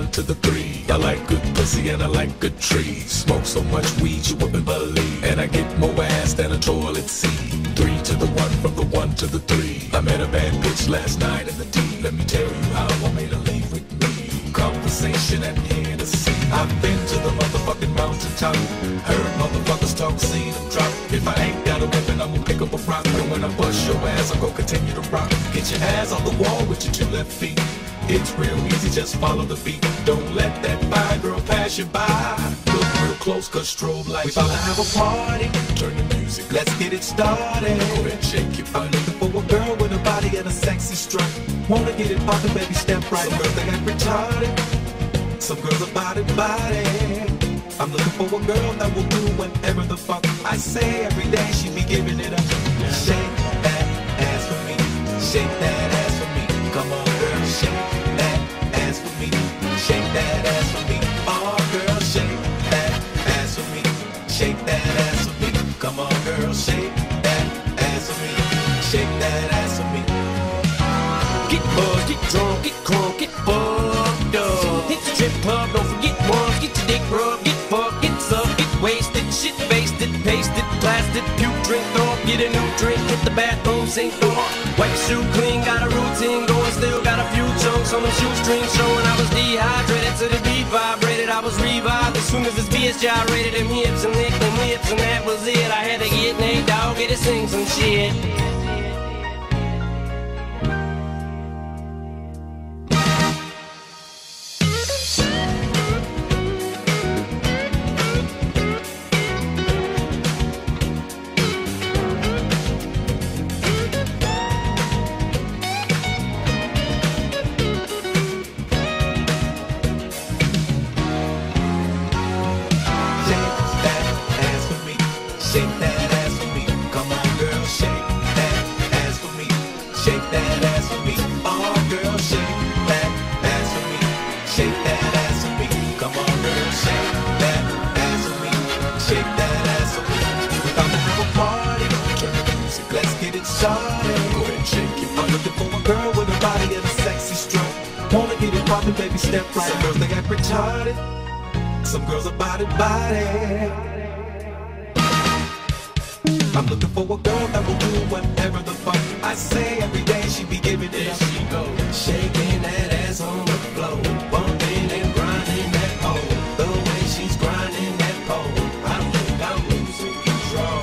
to the 3. I like good pussy and I like good trees. Smoke so much weed you wouldn't believe. And I get more ass than a toilet seat. 3 to the 1, from the 1 to the 3. I met a bad bitch last night in the D. Let me tell you how I made her leave with me. Conversation and Hennessy. I've been to the motherfucking mountaintop. Heard motherfuckers talk, seen them drop. If I ain't got a weapon, I'm gonna pick up a rock. And when I bust your ass, I'm gonna continue to rock. Get your ass on the wall with your 2 left feet. It's real easy, just follow the beat. Don't let that fine girl pass you by. Look real close, cause strobe lights. We about to have a party. Turn the music, let's get it started. Go ahead, shake your body. I'm looking for a girl with a body and a sexy strut. Wanna get it poppin', baby, step right. Some girls, they got retarded. Some girls are body. I'm looking for a girl that will do whatever the fuck I say. Every day she be giving it up. Shake that ass for me. Shake that ass for me. Come on, girl, shake that ass for me. Shake that ass for me. Oh, girl, shake that ass for me. Shake that ass for me. Come on, girl, shake that ass for me. Shake that ass for me. Get buzzed, get drunk, get crunk, get fucked up. Hit the strip club, don't forget one. Get your dick rubbed, get fucked, get sucked, get wasted, shit faced it, pasted, blasted, puke, drink, throw up, get a new drink, hit the bathroom, sink, throw up. Wipe your shoe clean, got a routine going, still got a few chunks on the shoestrings showing. I was dehydrated to the beat vibrated, I was revived as soon as this bitch gyrated them hips and licked them lips, and that was it. I had to get Nate Dogg, get to sing some shit. Shake that ass for me. Come on, girl, shake that ass for me. Shake that ass for me. Oh, girl, shake that ass for me. Shake that ass for me. Come on, girl, shake that ass for me. Shake that ass for me. We about to have a party. Turn the music, let's get it started. Go ahead and shake it. I'm looking for a girl with a body and a sexy stroke. Wanna get it poppin', baby, step right. Some girls, they got retarded. Some girls are body. I'm looking for a girl that will do whatever the fuck I say. Every day she be giving it up. She go shaking that ass on the floor, bumping and grinding that pole. The way she's grinding that pole, I think I'm losing control.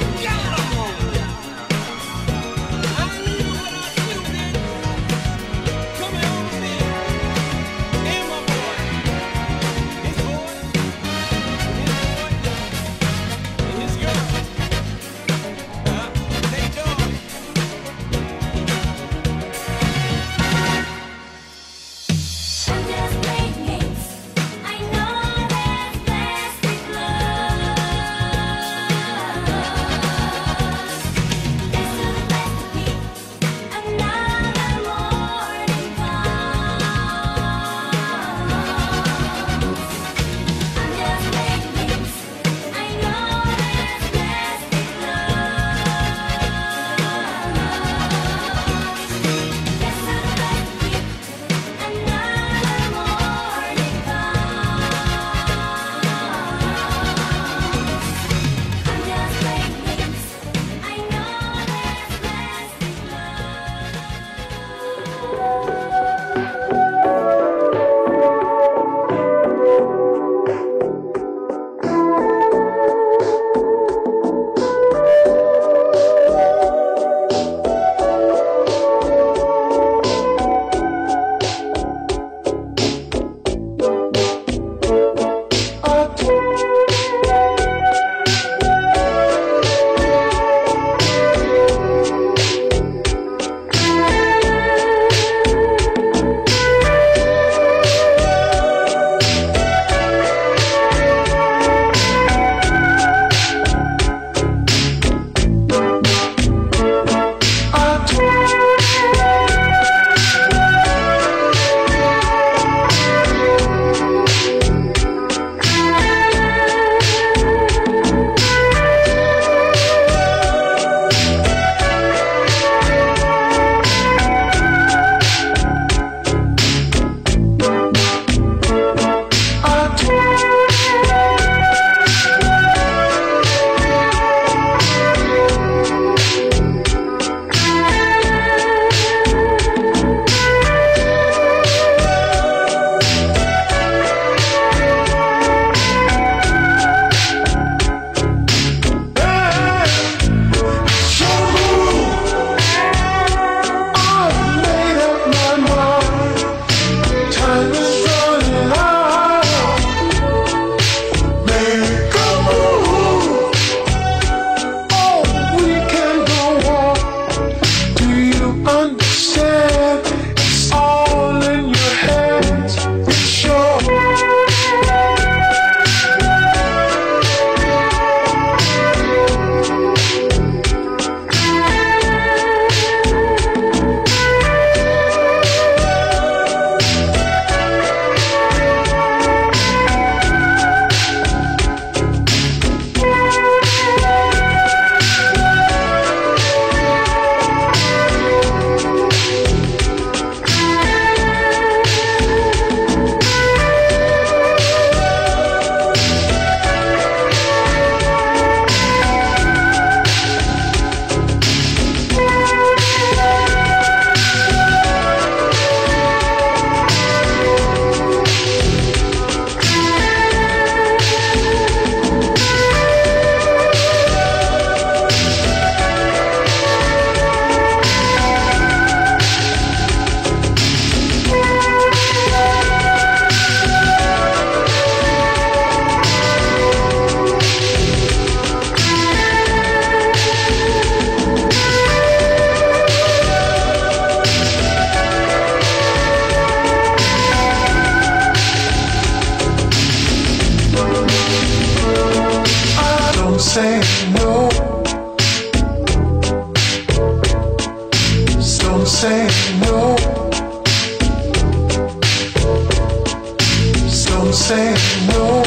say no.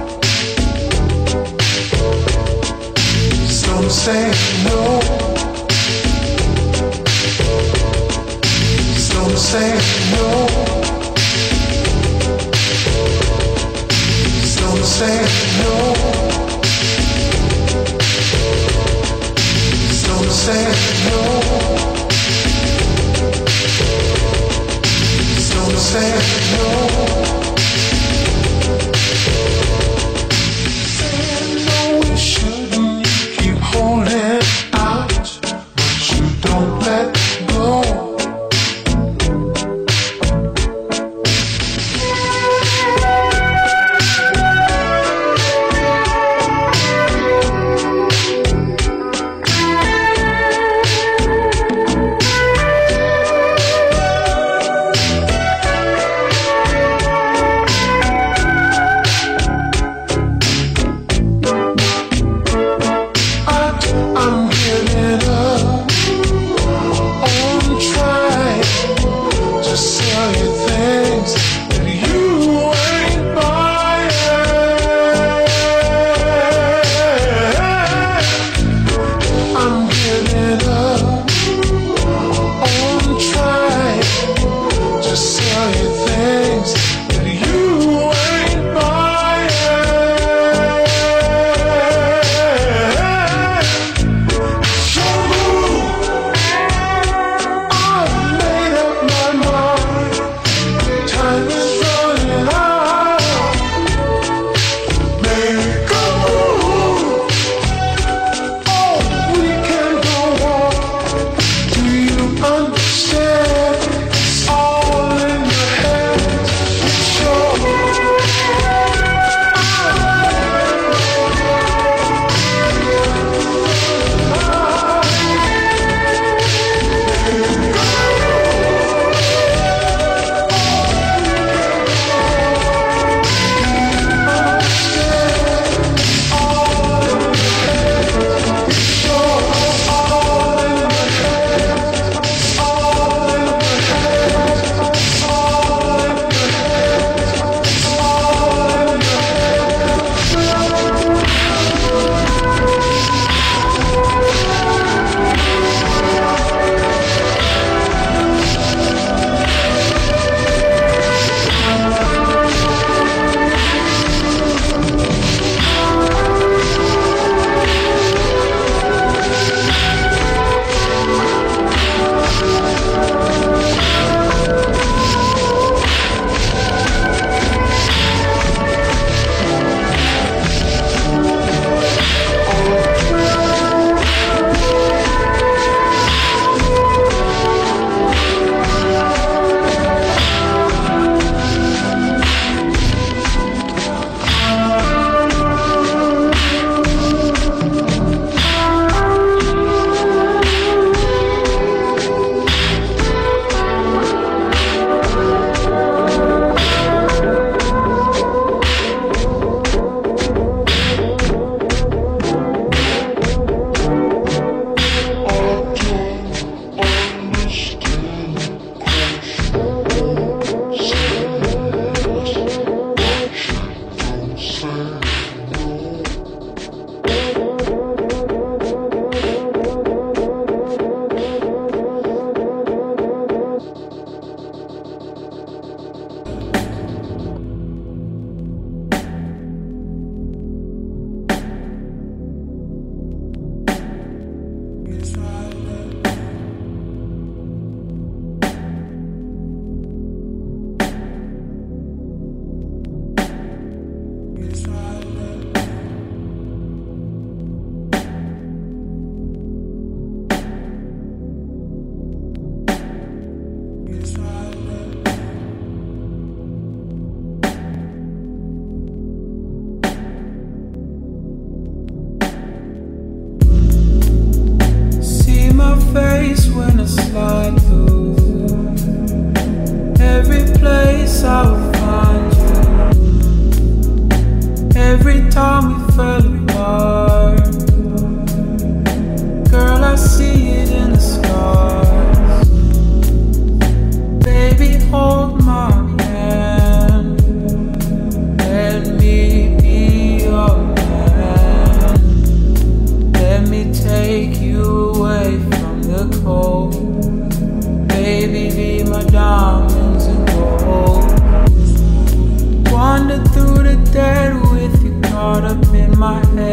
Some say no. Some say no. Some say no. Some say no. Some say no. Saying no, we shouldn't. You keep holding out, but you don't let go.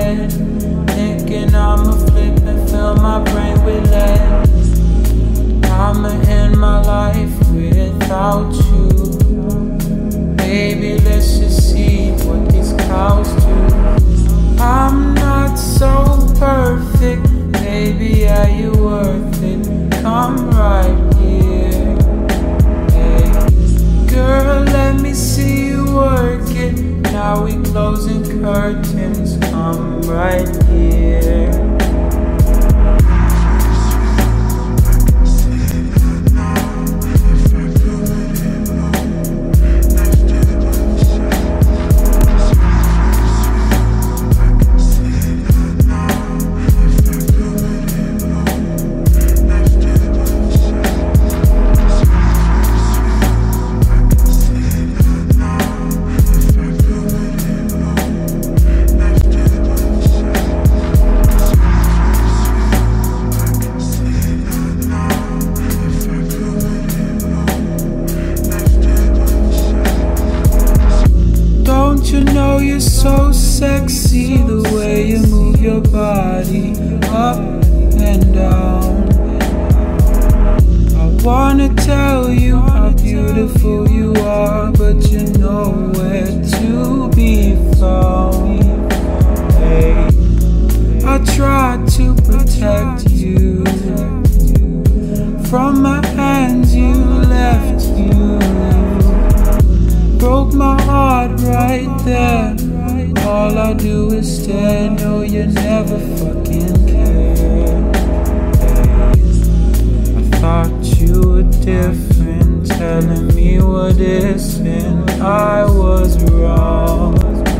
head, thinking I'ma flip and fill my brain with lead. I'ma end my life without you. Baby, let's just see what these clouds do. I'm not so perfect, baby, are you worth it? Come right here. Hey, girl, let me see you work it. Now we closing curtains, come right here. You know you're so sexy, the way you move your body up and down. I wanna tell you how beautiful you are, but you're nowhere to be found. Hey, I tried to protect you from my hands, you left you. Broke my heart right there. All I do is stare. No, you never fucking cared. I thought you were different, telling me what isn't. I was wrong.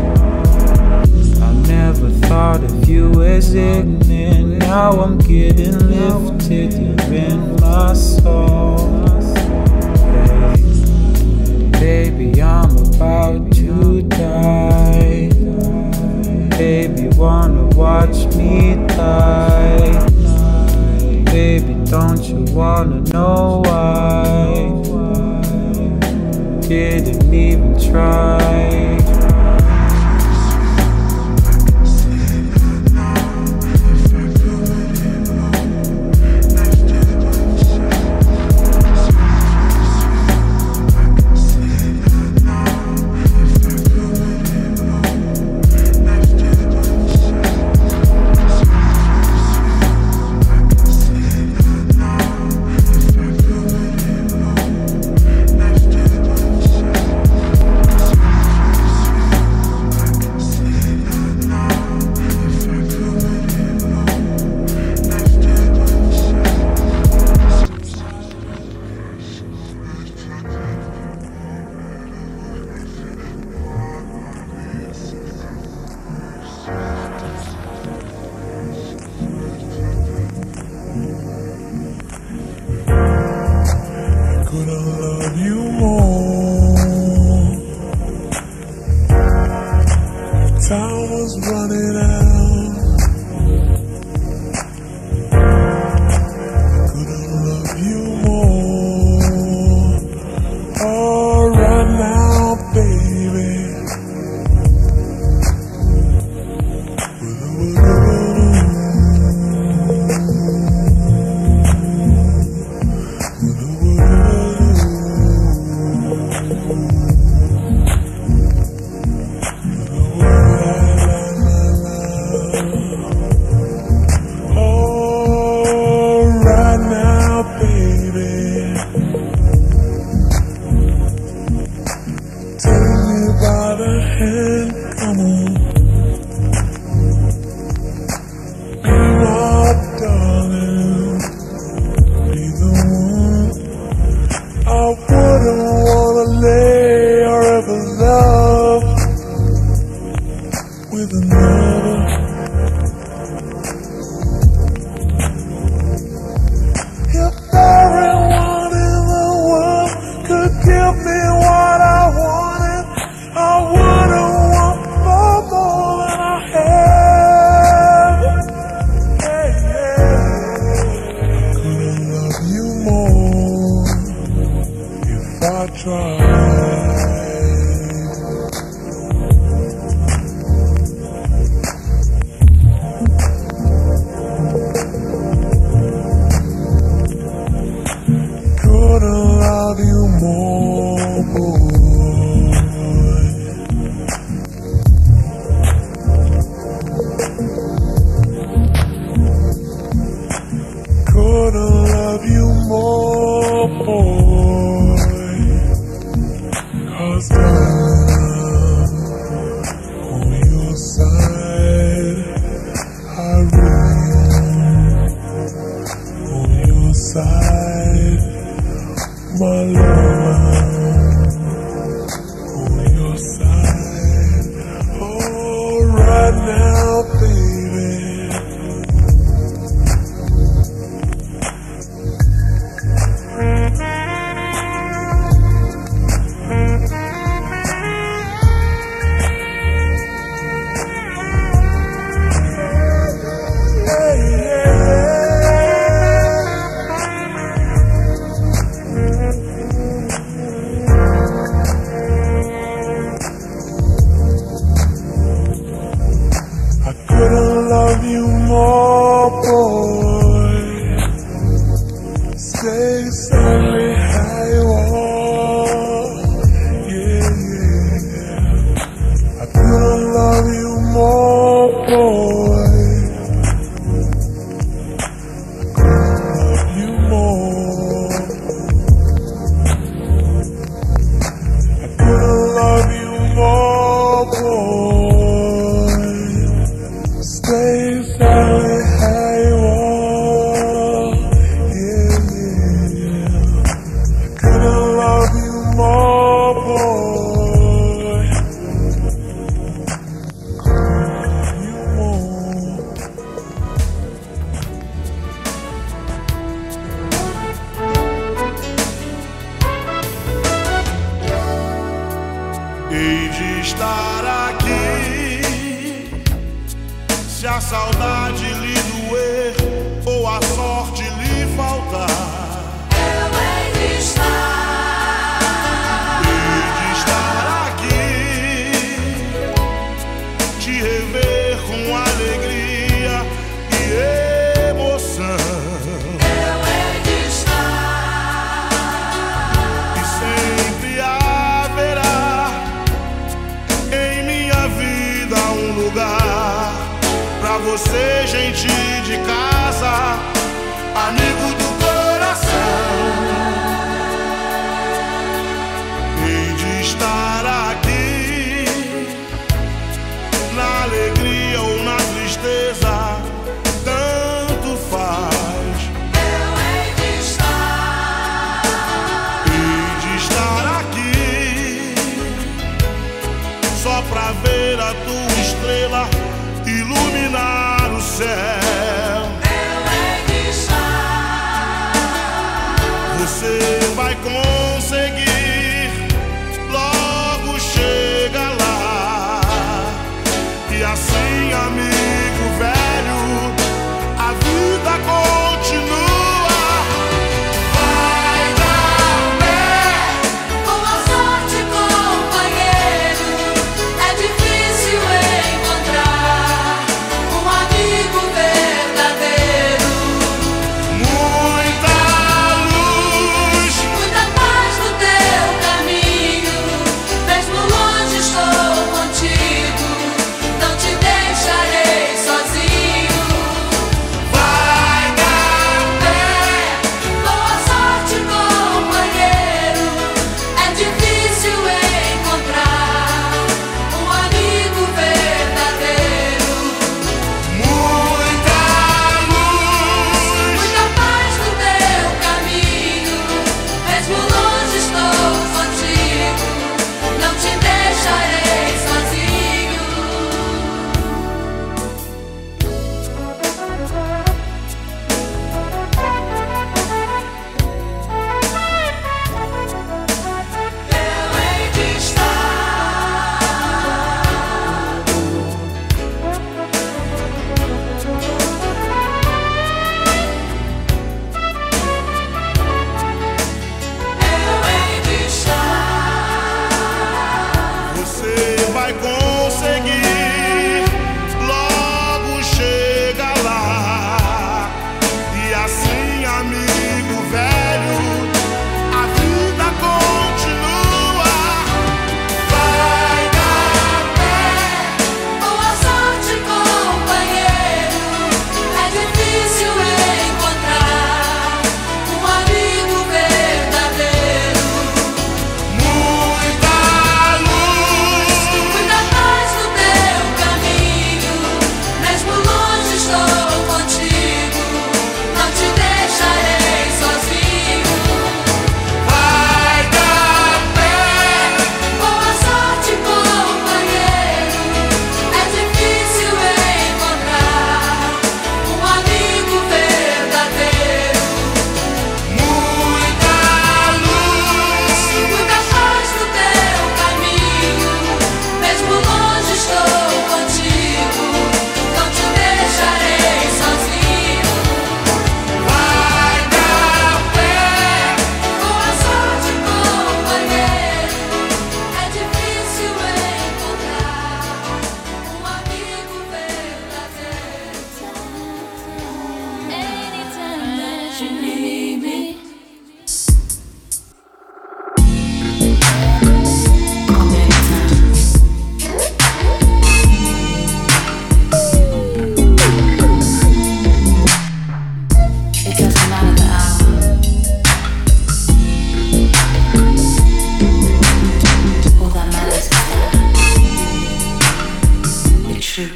I never thought of you as ignorant. Now I'm getting lifted. You're in my soul. Baby, I'm about to die. Baby, wanna watch me die. Baby, don't you wanna know why? Didn't even try. Could I love you more? Time was running out. Could I love you more? Oh, right now, baby. Come on, be my darling, be the one. I wouldn't wanna lay or ever love with another. If everyone in the world could give me what I wanted, I wouldn't want Muita luz, muita paz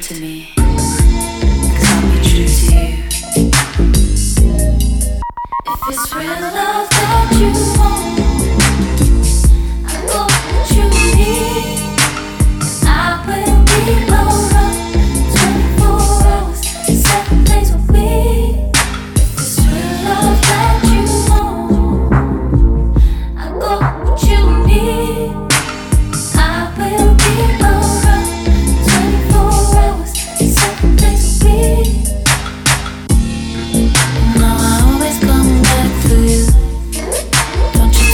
to me, 'cause I'll be true to you. If it's real love that you want, I got what you need. I will be around 24 hours, 7 days a week. If it's real love that you want, I got what you need. I will be around 24 hours, 7 days a week. No, I always come back for you. Don't you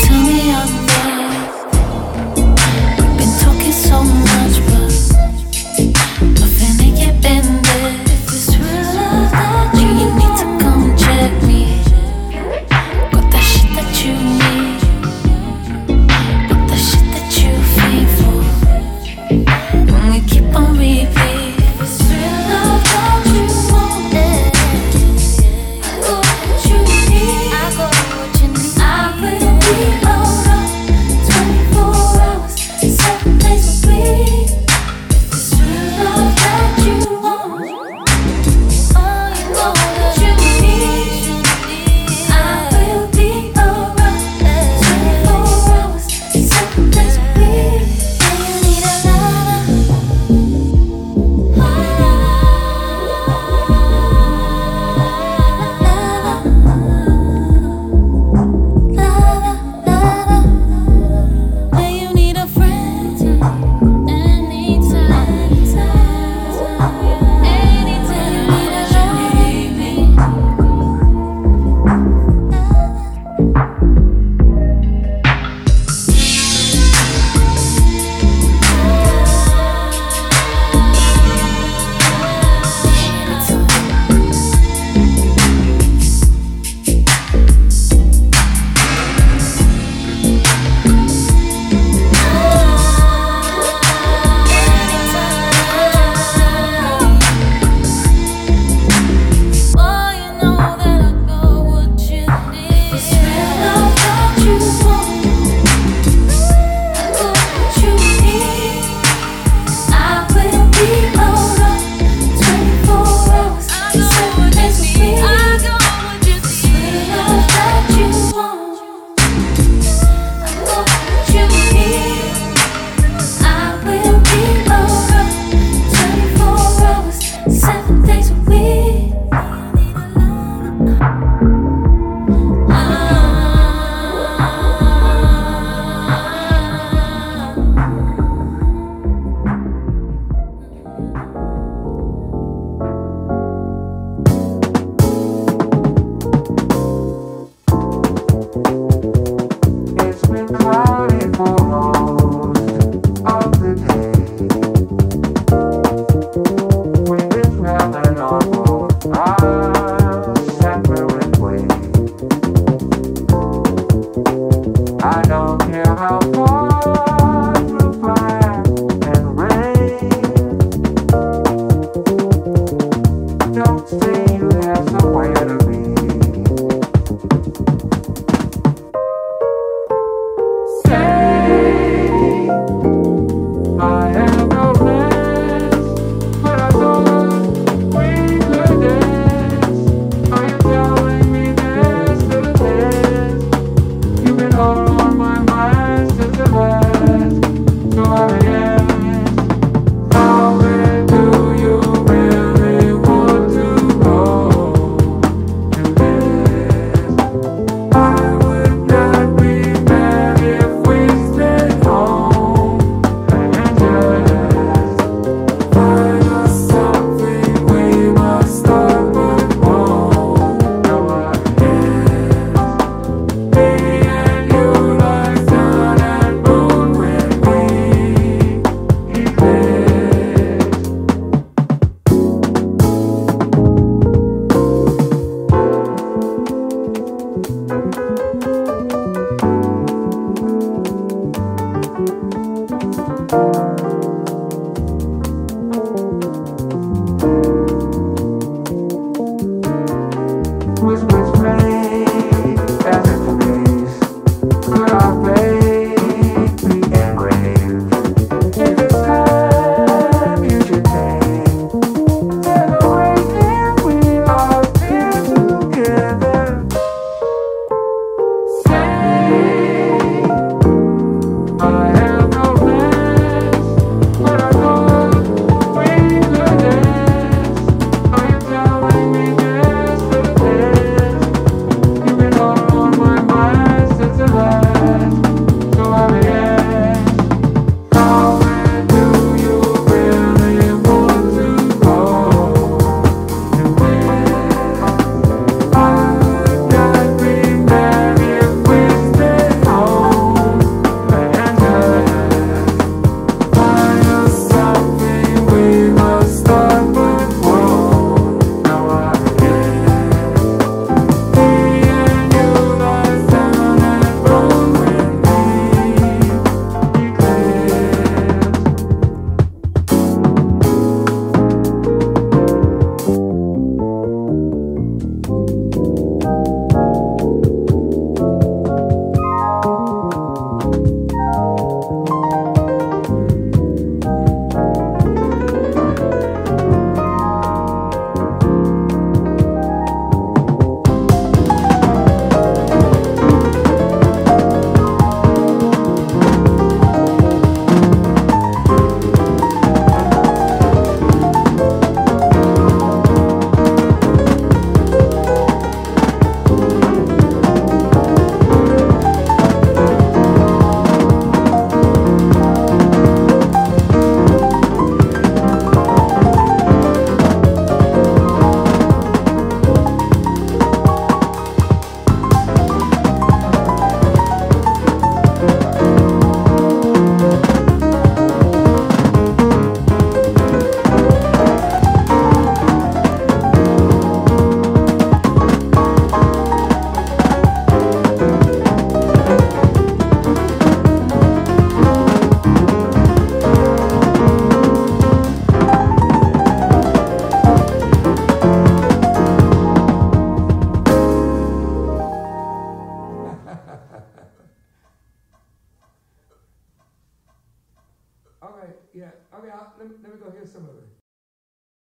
All right, yeah. Okay, let me go hear some of it.